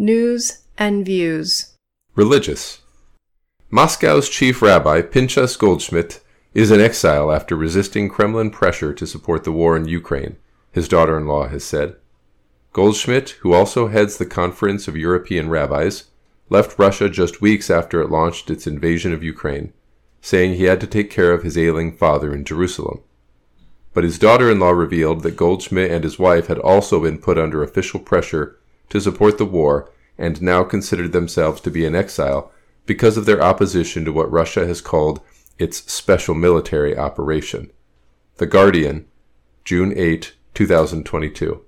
News and views. Religious. Moscow's chief rabbi, Pinchas Goldschmidt, is in exile after resisting Kremlin pressure to support the war in Ukraine, his daughter-in-law has said. Goldschmidt, who also heads the Conference of European Rabbis, left Russia just weeks after it launched its invasion of Ukraine, saying he had to take care of his ailing father in Jerusalem. But his daughter-in-law revealed that Goldschmidt and his wife had also been put under official pressure to support the war and now considered themselves to be in exile because of their opposition to what Russia has called its special military operation. The Guardian, June 8, 2022.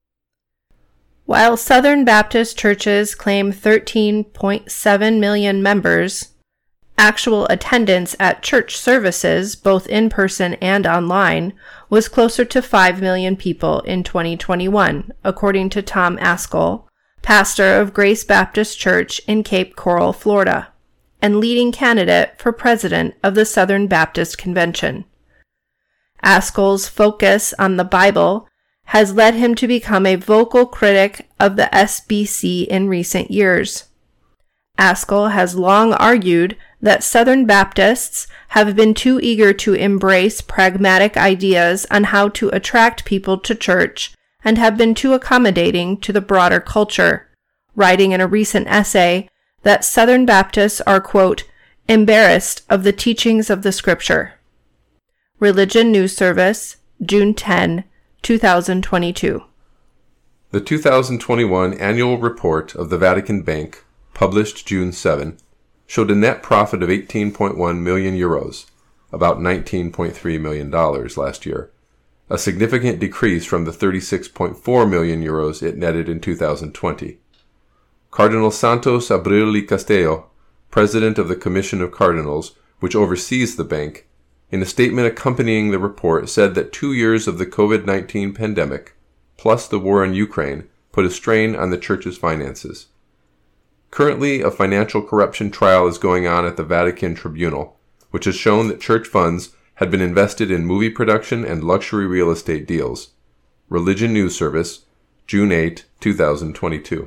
While Southern Baptist churches claim 13.7 million members, actual attendance at church services, both in person and online, was closer to 5 million people in 2021, according to Tom Ascol, pastor of Grace Baptist Church in Cape Coral, Florida, and leading candidate for president of the Southern Baptist Convention. Ascol's focus on the Bible has led him to become a vocal critic of the SBC in recent years. Ascol has long argued that Southern Baptists have been too eager to embrace pragmatic ideas on how to attract people to church and have been too accommodating to the broader culture, writing in a recent essay that Southern Baptists are, quote, embarrassed of the teachings of the Scripture. Religion News Service, June 10, 2022. The 2021 annual report of the Vatican Bank, published June 7, showed a net profit of 18.1 million euros, about $19.3 million last year, a significant decrease from the 36.4 million euros it netted in 2020. Cardinal Santos Abril y Castello, president of the Commission of Cardinals, which oversees the bank, in a statement accompanying the report said that 2 years of the COVID-19 pandemic, plus the war in Ukraine, put a strain on the church's finances. Currently, a financial corruption trial is going on at the Vatican Tribunal, which has shown that church funds had been invested in movie production and luxury real estate deals. Religion News Service, June 8, 2022.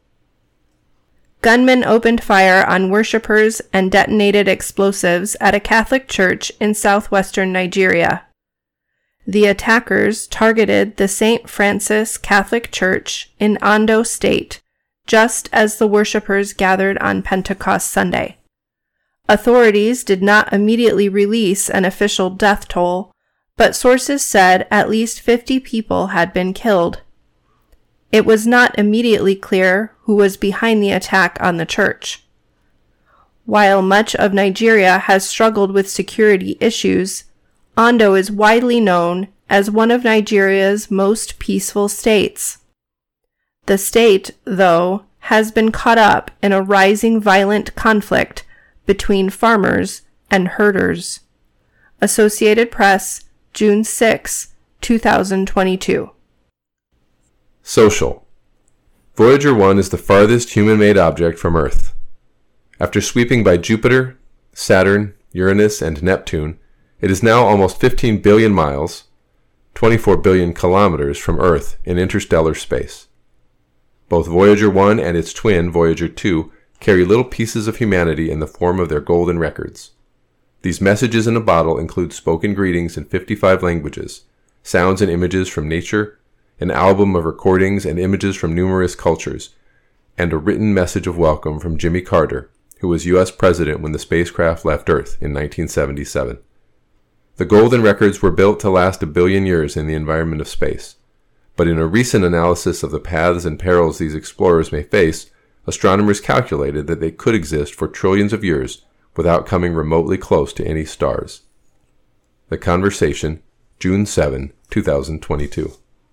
Gunmen opened fire on worshippers and detonated explosives at a Catholic church in southwestern Nigeria. The attackers targeted the St. Francis Catholic Church in Ondo State, just as the worshippers gathered on Pentecost Sunday. Authorities did not immediately release an official death toll, but sources said at least 50 people had been killed. It was not immediately clear who was behind the attack on the church. While much of Nigeria has struggled with security issues, Ondo is widely known as one of Nigeria's most peaceful states. The state, though, has been caught up in a rising violent conflict between farmers and herders. Associated Press, June 6, 2022. Social. Voyager 1 is the farthest human-made object from Earth. After sweeping by Jupiter, Saturn, Uranus, and Neptune, it is now almost 15 billion miles, 24 billion kilometers from Earth in interstellar space. Both Voyager 1 and its twin, Voyager 2, carry little pieces of humanity in the form of their golden records. These messages in a bottle include spoken greetings in 55 languages, sounds and images from nature, an album of recordings and images from numerous cultures, and a written message of welcome from Jimmy Carter, who was U.S. President when the spacecraft left Earth in 1977. The golden records were built to last 1 billion years in the environment of space, but in a recent analysis of the paths and perils these explorers may face, astronomers calculated that they could exist for trillions of years without coming remotely close to any stars. The Conversation, June 7, 2022.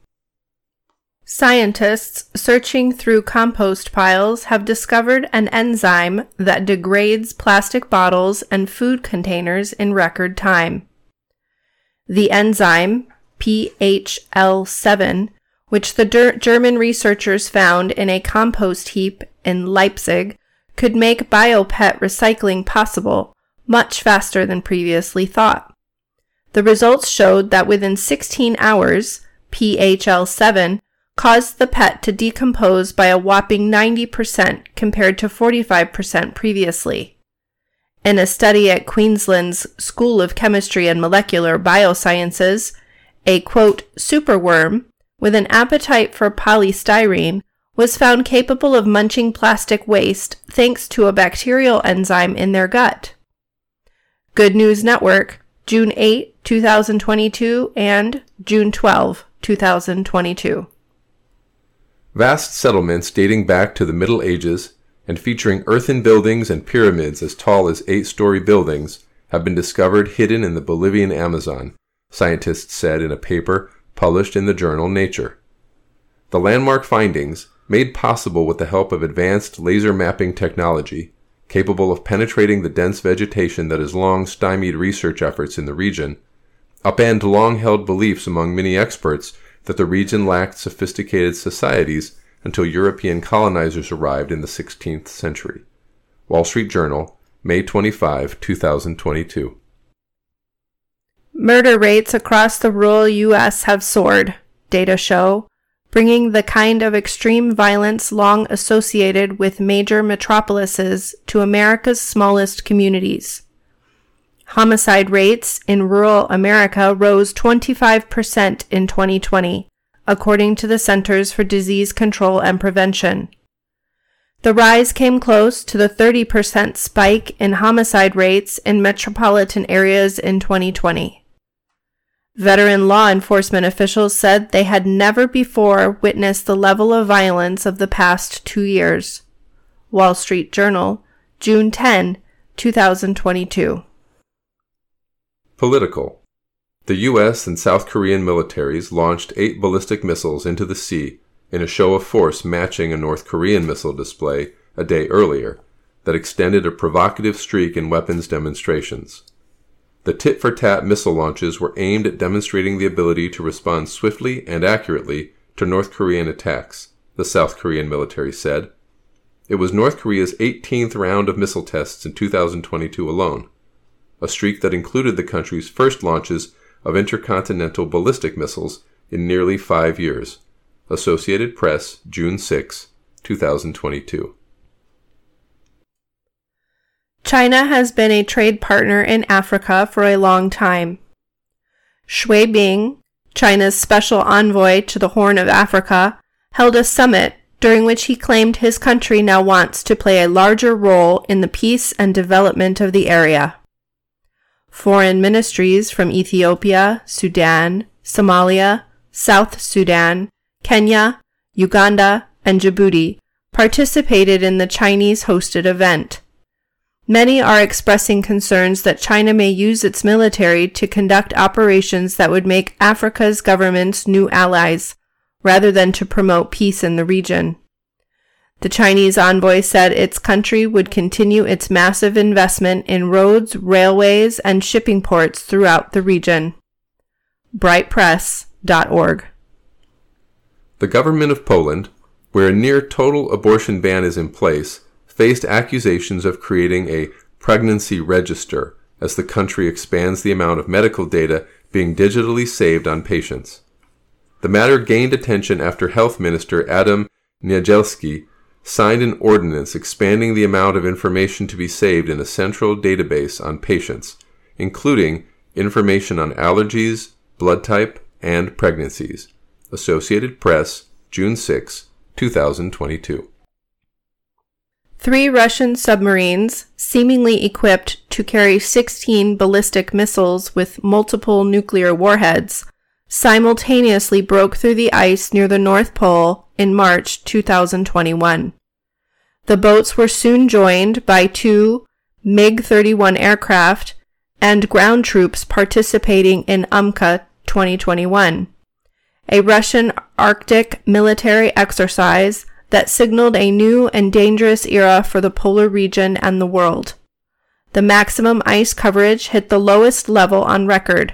Scientists searching through compost piles have discovered an enzyme that degrades plastic bottles and food containers in record time. The enzyme, PHL7, which the German researchers found in a compost heap in Leipzig, could make biopet recycling possible much faster than previously thought. The results showed that within 16 hours, PHL7 caused the PET to decompose by a whopping 90% compared to 45% previously. In a study at Queensland's School of Chemistry and Molecular Biosciences, a, quote, superworm with an appetite for polystyrene was found capable of munching plastic waste thanks to a bacterial enzyme in their gut. Good News Network, June 8, 2022 and June 12, 2022. Vast settlements dating back to the Middle Ages and featuring earthen buildings and pyramids as tall as 8-story buildings have been discovered hidden in the Bolivian Amazon, scientists said in a paper published in the journal Nature. The landmark findings, made possible with the help of advanced laser mapping technology, capable of penetrating the dense vegetation that has long stymied research efforts in the region, upend long-held beliefs among many experts that the region lacked sophisticated societies until European colonizers arrived in the 16th century. Wall Street Journal, May 25, 2022. Murder rates across the rural U.S. have soared, data show, bringing the kind of extreme violence long associated with major metropolises to America's smallest communities. Homicide rates in rural America rose 25% in 2020, according to the Centers for Disease Control and Prevention. The rise came close to the 30% spike in homicide rates in metropolitan areas in 2020. Veteran law enforcement officials said they had never before witnessed the level of violence of the past 2 years. Wall Street Journal, June 10, 2022. Political. The U.S. and South Korean militaries launched 8 ballistic missiles into the sea in a show of force matching a North Korean missile display a day earlier that extended a provocative streak in weapons demonstrations. The tit-for-tat missile launches were aimed at demonstrating the ability to respond swiftly and accurately to North Korean attacks, the South Korean military said. It was North Korea's 18th round of missile tests in 2022 alone, a streak that included the country's first launches of intercontinental ballistic missiles in nearly 5 years. Associated Press, June 6, 2022. China has been a trade partner in Africa for a long time. Xue Bing, China's special envoy to the Horn of Africa, held a summit during which he claimed his country now wants to play a larger role in the peace and development of the area. Foreign ministries from Ethiopia, Sudan, Somalia, South Sudan, Kenya, Uganda, and Djibouti participated in the Chinese-hosted event. Many are expressing concerns that China may use its military to conduct operations that would make Africa's governments new allies, rather than to promote peace in the region. The Chinese envoy said its country would continue its massive investment in roads, railways, and shipping ports throughout the region. brightpress.org. The government of Poland, where a near-total abortion ban is in place, faced accusations of creating a pregnancy register as the country expands the amount of medical data being digitally saved on patients. The matter gained attention after Health Minister Adam Niedzielski signed an ordinance expanding the amount of information to be saved in a central database on patients, including information on allergies, blood type, and pregnancies. Associated Press, June 6, 2022. 3 Russian submarines, seemingly equipped to carry 16 ballistic missiles with multiple nuclear warheads, simultaneously broke through the ice near the North Pole in March 2021. The boats were soon joined by 2 MiG-31 aircraft and ground troops participating in UMCA 2021, a Russian Arctic military exercise that signaled a new and dangerous era for the polar region and the world. The maximum ice coverage hit the lowest level on record,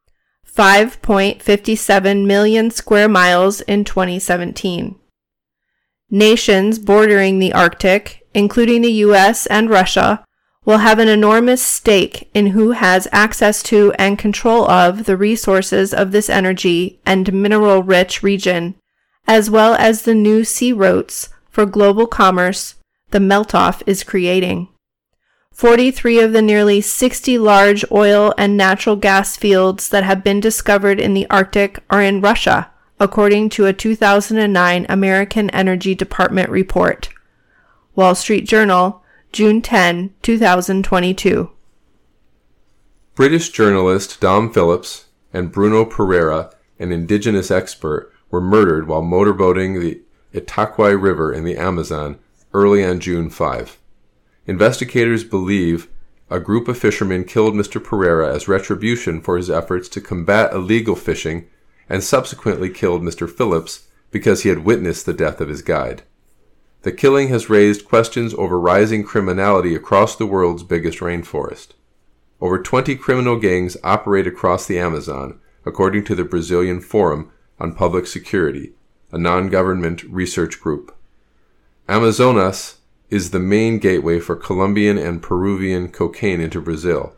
5.57 million square miles in 2017. Nations bordering the Arctic, including the U.S. and Russia, will have an enormous stake in who has access to and control of the resources of this energy and mineral-rich region, as well as the new sea routes for global commerce the melt-off is creating. 43 of the nearly 60 large oil and natural gas fields that have been discovered in the Arctic are in Russia, according to a 2009 American Energy Department report. Wall Street Journal, June 10, 2022. British journalist Dom Phillips and Bruno Pereira, an indigenous expert, were murdered while motorboating the Itaquai River in the Amazon early on June 5. Investigators believe a group of fishermen killed Mr. Pereira as retribution for his efforts to combat illegal fishing and subsequently killed Mr. Phillips because he had witnessed the death of his guide. The killing has raised questions over rising criminality across the world's biggest rainforest. Over 20 criminal gangs operate across the Amazon, according to the Brazilian Forum on Public Security, a non-government research group. Amazonas is the main gateway for Colombian and Peruvian cocaine into Brazil.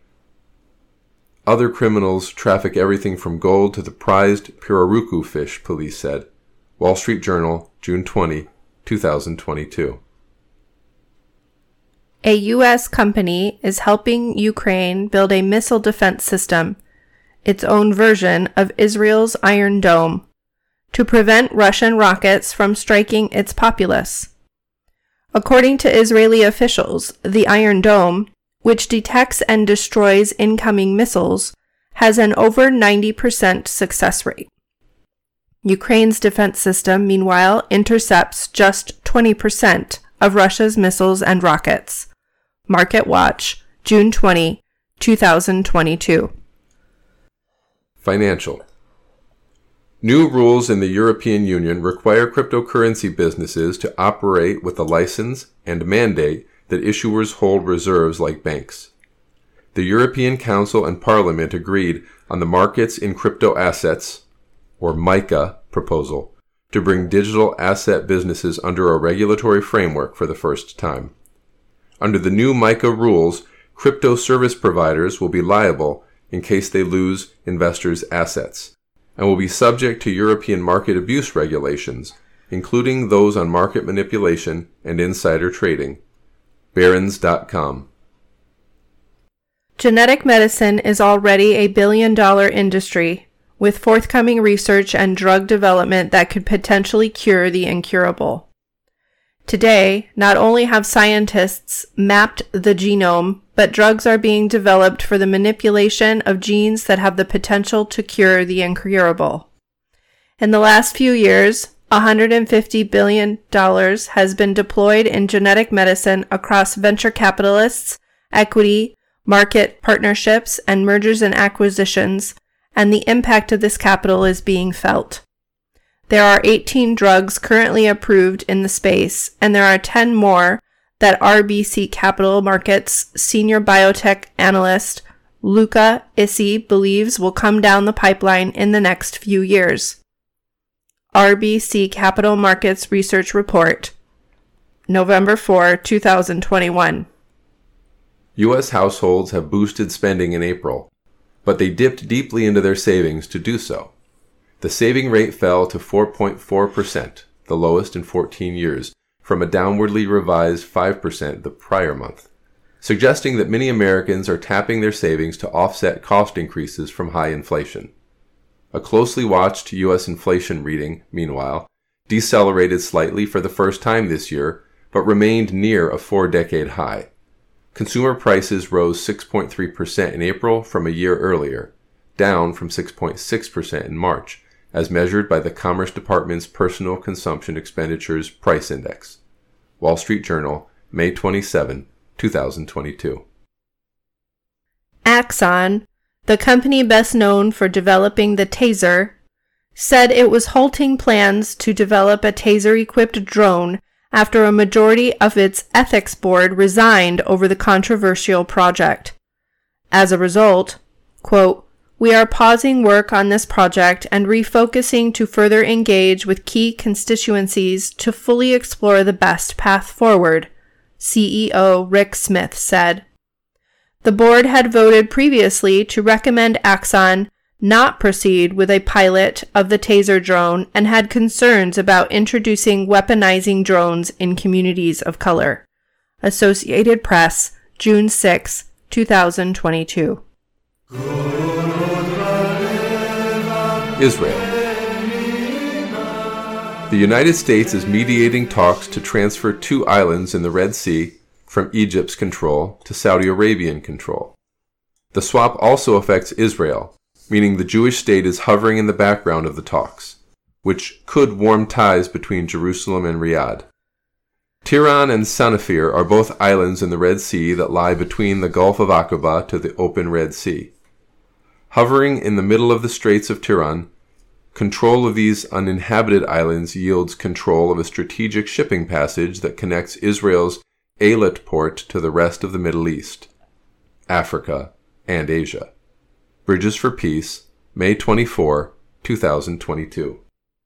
Other criminals traffic everything from gold to the prized pirarucu fish, police said. Wall Street Journal, June 20, 2022. A U.S. company is helping Ukraine build a missile defense system, its own version of Israel's Iron Dome, to prevent Russian rockets from striking its populace. According to Israeli officials, the Iron Dome, which detects and destroys incoming missiles, has an over 90% success rate. Ukraine's defense system, meanwhile, intercepts just 20% of Russia's missiles and rockets. Market Watch, June 20, 2022. Financial. New rules in the European Union require cryptocurrency businesses to operate with a license and mandate that issuers hold reserves like banks. The European Council and Parliament agreed on the Markets in Crypto Assets, or MiCA, proposal to bring digital asset businesses under a regulatory framework for the first time. Under the new MiCA rules, crypto service providers will be liable in case they lose investors' assets, and will be subject to European market abuse regulations, including those on market manipulation and insider trading. Barron's.com. Genetic medicine is already a billion-dollar industry, with forthcoming research and drug development that could potentially cure the incurable. Today, not only have scientists mapped the genome, but drugs are being developed for the manipulation of genes that have the potential to cure the incurable. In the last few years, $150 billion has been deployed in genetic medicine across venture capitalists, equity, market partnerships, and mergers and acquisitions, and the impact of this capital is being felt. There are 18 drugs currently approved in the space, and there are 10 more that RBC Capital Markets senior biotech analyst Luca Issi believes will come down the pipeline in the next few years. RBC Capital Markets Research Report, November 4, 2021. U.S. households have boosted spending in April, but they dipped deeply into their savings to do so. The saving rate fell to 4.4%, the lowest in 14 years, from a downwardly revised 5% the prior month, suggesting that many Americans are tapping their savings to offset cost increases from high inflation. A closely watched U.S. inflation reading, meanwhile, decelerated slightly for the first time this year, but remained near a 4-decade high. Consumer prices rose 6.3% in April from a year earlier, down from 6.6% in March, as measured by the Commerce Department's Personal Consumption Expenditures Price Index. Wall Street Journal, May 27, 2022. Axon, the company best known for developing the Taser, said it was halting plans to develop a Taser-equipped drone after a majority of its ethics board resigned over the controversial project. As a result, quote, "We are pausing work on this project and refocusing to further engage with key constituencies to fully explore the best path forward," CEO Rick Smith said. The board had voted previously to recommend Axon not proceed with a pilot of the Taser drone and had concerns about introducing weaponizing drones in communities of color. Associated Press, June 6, 2022. Israel. The United States is mediating talks to transfer 2 islands in the Red Sea from Egypt's control to Saudi Arabian control. The swap also affects Israel, meaning the Jewish state is hovering in the background of the talks, which could warm ties between Jerusalem and Riyadh. Tiran and Sanafir are both islands in the Red Sea that lie between the Gulf of Aqaba to the open Red Sea. Hovering in the middle of the Straits of Tiran, control of these uninhabited islands yields control of a strategic shipping passage that connects Israel's Eilat port to the rest of the Middle East, Africa, and Asia. Bridges for Peace, May 24, 2022.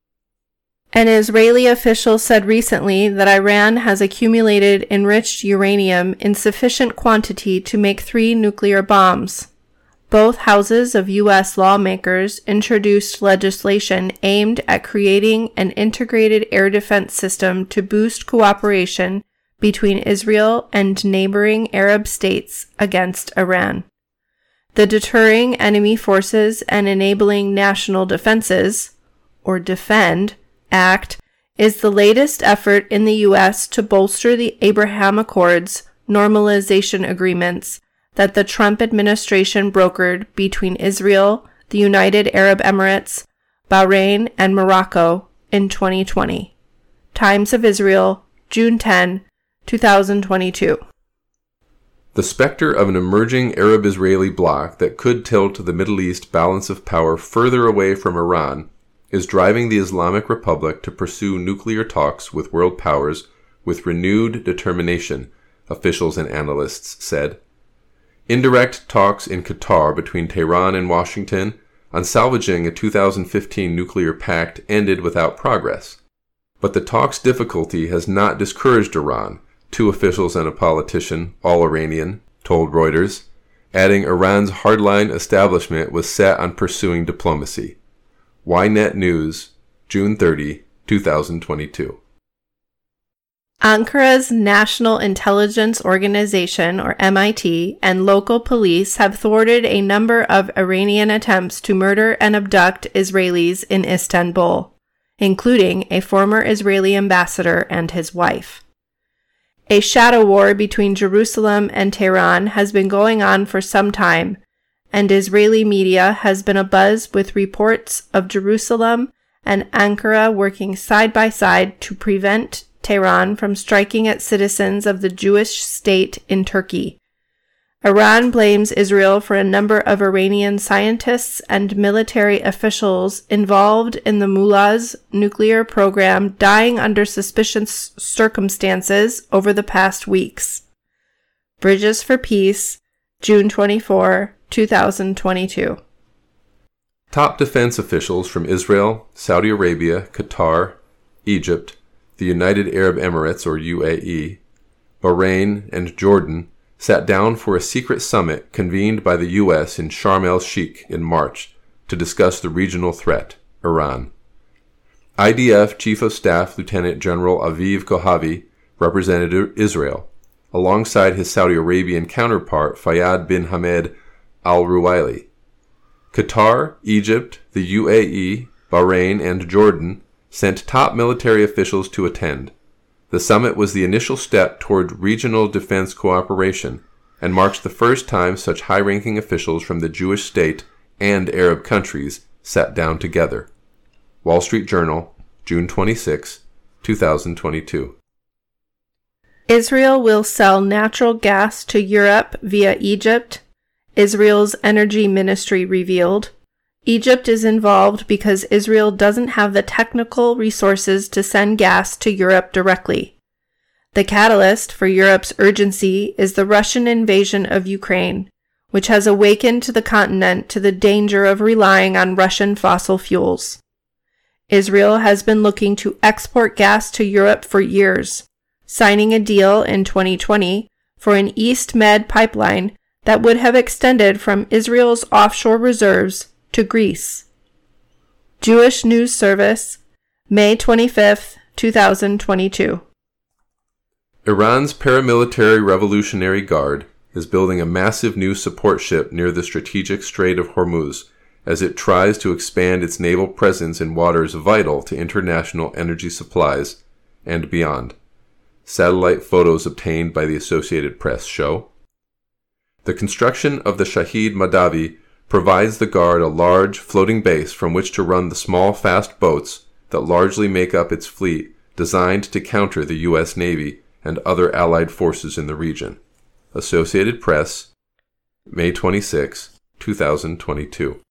An Israeli official said recently that Iran has accumulated enriched uranium in sufficient quantity to make 3 nuclear bombs. Both houses of U.S. lawmakers introduced legislation aimed at creating an integrated air defense system to boost cooperation between Israel and neighboring Arab states against Iran. The Deterring Enemy Forces and Enabling National Defenses, or DEFEND, Act is the latest effort in the U.S. to bolster the Abraham Accords normalization agreements that the Trump administration brokered between Israel, the United Arab Emirates, Bahrain, and Morocco in 2020. Times of Israel, June 10, 2022. The specter of an emerging Arab-Israeli bloc that could tilt the Middle East balance of power further away from Iran is driving the Islamic Republic to pursue nuclear talks with world powers with renewed determination, officials and analysts said. Indirect talks in Qatar between Tehran and Washington on salvaging a 2015 nuclear pact ended without progress. But the talks' difficulty has not discouraged Iran, 2 officials and a politician, all Iranian, told Reuters, adding Iran's hardline establishment was set on pursuing diplomacy. Ynet News, June 30, 2022. Ankara's National Intelligence Organization, or MIT, and local police have thwarted a number of Iranian attempts to murder and abduct Israelis in Istanbul, including a former Israeli ambassador and his wife. A shadow war between Jerusalem and Tehran has been going on for some time, and Israeli media has been abuzz with reports of Jerusalem and Ankara working side by side to prevent Tehran from striking at citizens of the Jewish state in Turkey. Iran blames Israel for a number of Iranian scientists and military officials involved in the Mullah's nuclear program dying under suspicious circumstances over the past weeks. Bridges for Peace, June 24, 2022. Top defense officials from Israel, Saudi Arabia, Qatar, Egypt, the United Arab Emirates, or UAE, Bahrain, and Jordan sat down for a secret summit convened by the U.S. in Sharm el-Sheikh in March to discuss the regional threat, Iran. IDF Chief of Staff Lieutenant General Aviv Kohavi represented Israel, alongside his Saudi Arabian counterpart Fayyad bin Hamad al-Ruwaili. Qatar, Egypt, the UAE, Bahrain, and Jordan sent top military officials to attend. The summit was the initial step toward regional defense cooperation and marks the first time such high-ranking officials from the Jewish state and Arab countries sat down together. Wall Street Journal, June 26, 2022. Israel will sell natural gas to Europe via Egypt, Israel's energy ministry revealed. Egypt is involved because Israel doesn't have the technical resources to send gas to Europe directly. The catalyst for Europe's urgency is the Russian invasion of Ukraine, which has awakened the continent to the danger of relying on Russian fossil fuels. Israel has been looking to export gas to Europe for years, signing a deal in 2020 for an East Med pipeline that would have extended from Israel's offshore reserves to Greece. Jewish News Service, May 25, 2022. Iran's paramilitary Revolutionary Guard is building a massive new support ship near the strategic Strait of Hormuz as it tries to expand its naval presence in waters vital to international energy supplies and beyond. Satellite photos obtained by the Associated Press show. The construction of the Shahid Madavi provides the Guard a large, floating base from which to run the small, fast boats that largely make up its fleet, designed to counter the U.S. Navy and other allied forces in the region. Associated Press, May 26, 2022.